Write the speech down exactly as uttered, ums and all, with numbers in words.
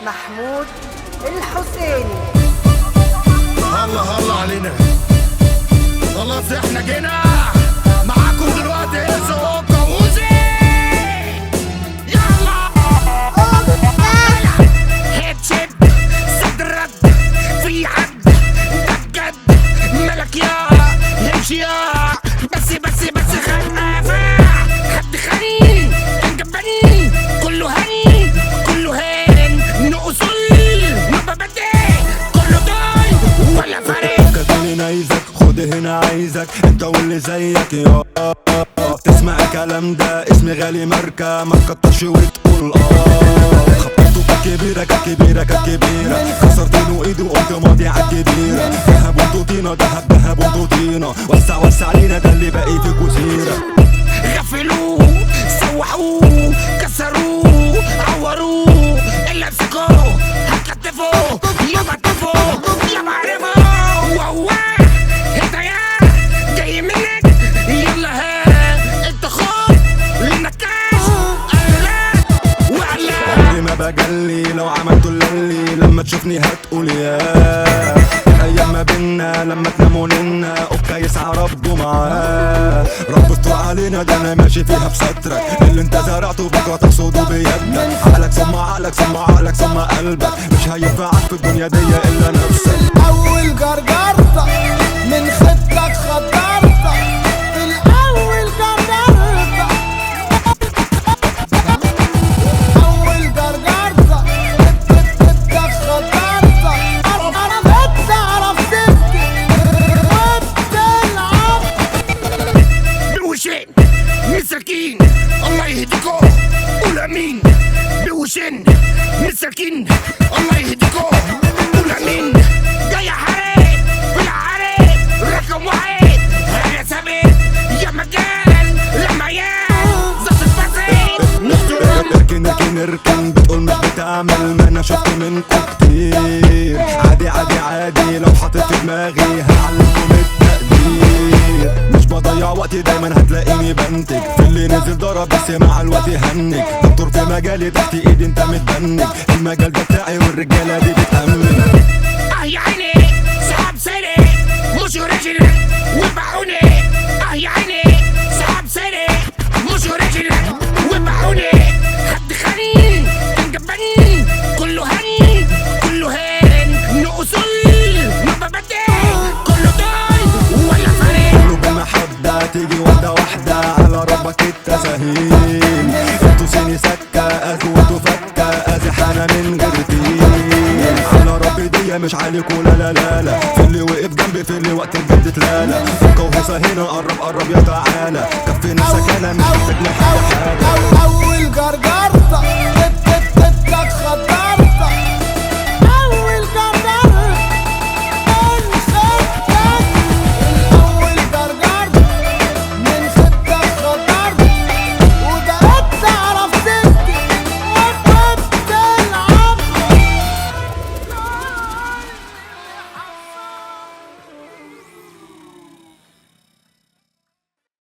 محمود الحسيني. الله الله علينا، خلاص احنا جينا معاكم دلوقتي. ازو كوزي يلا هيد شد صدر رد في حد ده بجد ملك يا يمشي يا بس بس بس خلقافة حد خني كان جباني كله هني كله هين نقصل ما ببدي كله ضاي ولا فارق. كاتبين عايزك خد هنا عايزك انت واللي زيك يا تسمع الكلام ده اسمي غالي ماركة ما تكترش وتقول اه. خبطته ككبيرة ككبيرة ككبيرة كسرت له ايده وقلت ماضي عالكبيرة. دهب وطوطينا دهب دهب وطوطينا وسع وسع علينا ده اللي باقي في كوسيرة. غفلوه سوحوه كسروه عوروه اللي امسكوه هتكتفوه يا بطفوه يا بعرفه وهو انت يا جاي منك يلا ها انت خد لنكاش قلات وقلات. عمري ما بجلي لو عملتوا اللي لما تشوفني هتقول يا ايام ما بينا لما تناموا لنا اوكا يسعى ربه معاه. رب استر علينا ده انا ماشي فيها بسترك اللي انت زرعته بكره تحصده بيدك. عقلك ثم عقلك ثم عقلك ثم قلبك مش هينفعك في الدنيا دي الا نفسك. اول جرجرتك من خدك خدرتك الاول جرجرتك اول جرجرتك خدك خدرتك انا بتعرف تبكي وبتلعب بوشين مساكين الله يهديكو قول امين. بوشين مساكين الله يهديكو قول امين. جاي حريق في العريق رقم واحد انا ثابت يا مكان لما يا زفت بسيط اركن اركن اركن بتقول مش بتعمل ما انا شفت منكم كتير. عادي عادي عادي لو حاطط في دماغي هعلمكم التقدير. مش بضيع وقتي دايما هتلاقيني بنتج في اللي نزل ضرب بس مع الوقت هنج. دكتور في مجالي تحت ايدي انت متبنج المجال ده بتاعي والرجاله دي بتأمن. اه يا عيني سحاب سري مش اوريجينال وبعوني. اه يا عيني سحاب سري مش اوريجينال وبعوني. حد خني كان جباني كله هني كله هين نقصل ما ببدي كله ضاي ولا فارق. كله بالمحبة تيجي واحدة واحدة على ربك التساهيل. انتوا سيني سكة اخوته فكة ازحانة من غير تيل. على ربي دي مش عليكوا لا لا لا لا في اللي وقف جنبي في اللي وقت الجد تلالا. فكة وهيصة هنا قرب قرب يا تعالى كفي نفسك انا مش محتاج لحاجة حاجة. اول جرجرتك